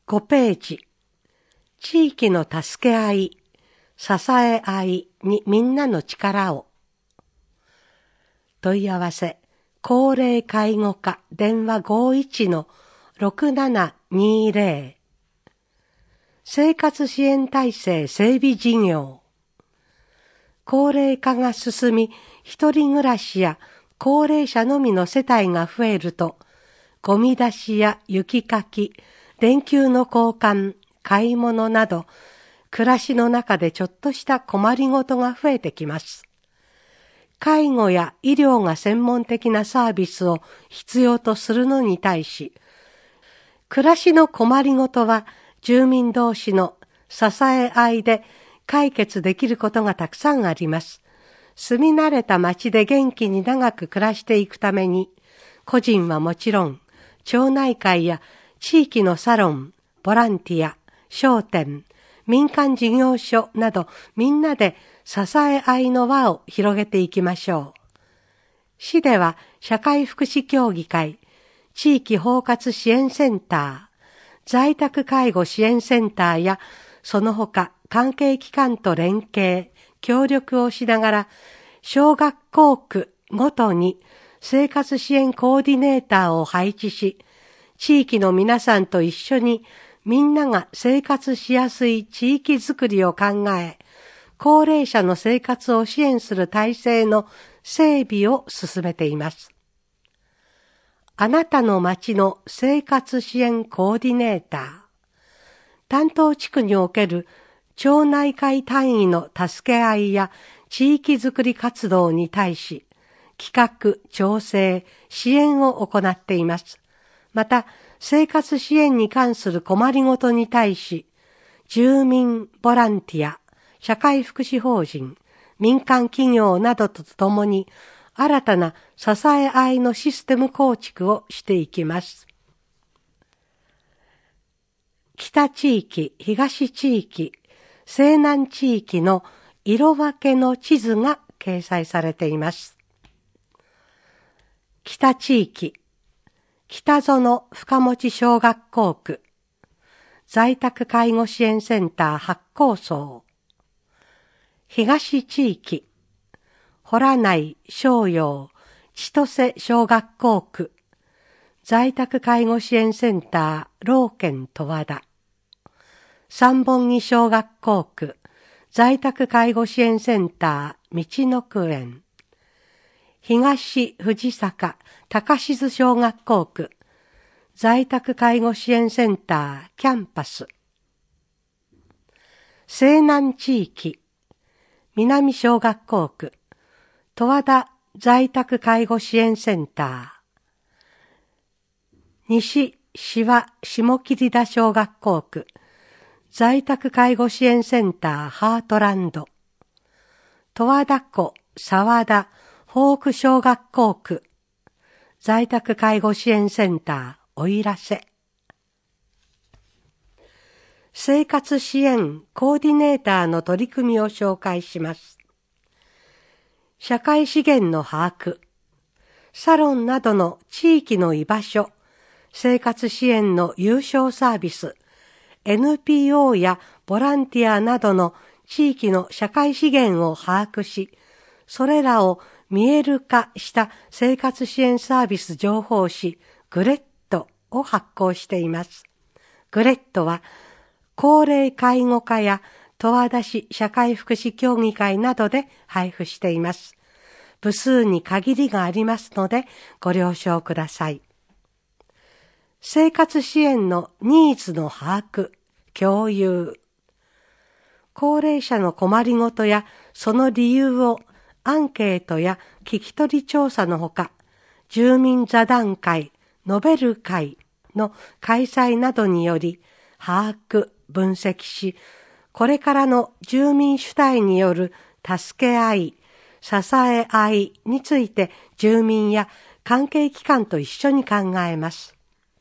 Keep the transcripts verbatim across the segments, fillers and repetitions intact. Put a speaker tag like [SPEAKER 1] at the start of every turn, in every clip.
[SPEAKER 1] ごページ、地域の助け合い、支え合いにみんなの力を。問い合わせ、高齢介護課電話 ごーいちのろくななにーぜろ 生活支援体制整備事業。高齢化が進み、一人暮らしや高齢者のみの世帯が増えると、ゴミ出しや雪かき、電球の交換、買い物など、暮らしの中でちょっとした困りごとが増えてきます。介護や医療が専門的なサービスを必要とするのに対し、暮らしの困りごとは住民同士の支え合いで解決できることがたくさんあります。住み慣れた町で元気に長く暮らしていくために、個人はもちろん、町内会や地域のサロン、ボランティア、商店、民間事業所などみんなで支え合いの輪を広げていきましょう。市では社会福祉協議会、地域包括支援センター、在宅介護支援センターやその他関係機関と連携、協力をしながら小学校区ごとに生活支援コーディネーターを配置し、地域の皆さんと一緒にみんなが生活しやすい地域づくりを考え、高齢者の生活を支援する体制の整備を進めています。あなたの町の生活支援コーディネーター、担当地区における町内会単位の助け合いや地域づくり活動に対し、企画、調整、支援を行っています。また、生活支援に関する困りごとに対し、住民、ボランティア、社会福祉法人、民間企業などとともに、新たな支え合いのシステム構築をしていきます。北地域、東地域、西南地域の色分けの地図が掲載されています。北地域、北園深持小学校区、在宅介護支援センター八甲荘。東地域、洞内商陽千歳小学校区、在宅介護支援センター老健十和田。三本木小学校区、在宅介護支援センター道のく園。東藤坂高静小学校区、在宅介護支援センターキャンパス。西南地域、南小学校区、十和田在宅介護支援センター。西志和下桐田小学校区、在宅介護支援センターハートランド。十和田湖沢田フォーク小学校区、在宅介護支援センターおいらせ。生活支援コーディネーターの取り組みを紹介します。社会資源の把握、サロンなどの地域の居場所、生活支援の有償サービス、エヌピーオー やボランティアなどの地域の社会資源を把握し、それらを見える化した生活支援サービス情報誌グレットを発行しています。グレットは高齢介護課や十和田市社会福祉協議会などで配布しています。部数に限りがありますのでご了承ください。生活支援のニーズの把握、共有。高齢者の困りごとやその理由をアンケートや聞き取り調査のほか、住民座談会、ノベル会の開催などにより、把握、分析し、これからの住民主体による助け合い、支え合いについて住民や関係機関と一緒に考えます。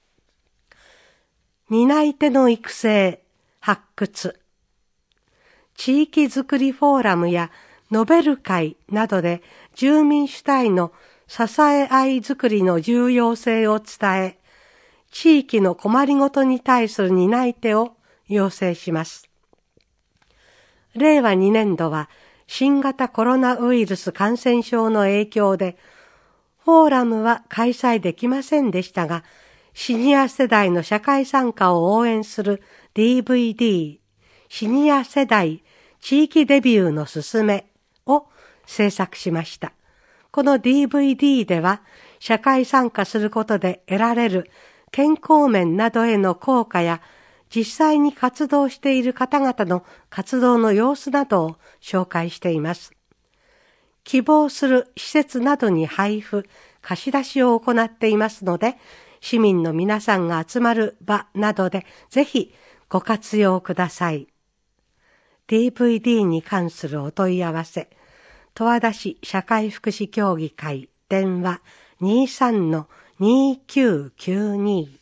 [SPEAKER 1] 担い手の育成、発掘。地域づくりフォーラムやノベル会などで住民主体の支え合いづくりの重要性を伝え、 地域の困りごとに対する担い手を要請します。れいわにねんどは新型コロナウイルス感染症の影響で、フォーラムは開催できませんでしたが、シニア世代の社会参加を応援する ディーブイディー、シニア世代地域デビューのすすめを制作しました。この ディーブイディー では、社会参加することで得られる健康面などへの効果や、実際に活動している方々の活動の様子などを紹介しています。希望する施設などに配布、貸し出しを行っていますので、市民の皆さんが集まる場などでぜひご活用ください。ディーブイディー に関するお問い合わせ、十和田市社会福祉協議会電話 にじゅうさんのにきゅうきゅうに。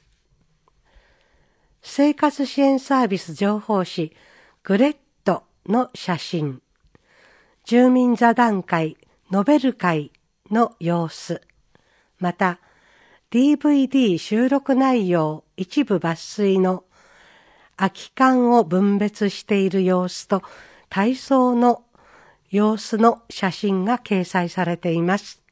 [SPEAKER 1] 生活支援サービス情報誌グレットの写真、住民座談会ノベル会の様子、また ディーブイディー 収録内容一部抜粋の空き缶を分別している様子と体操の様子の写真が掲載されています。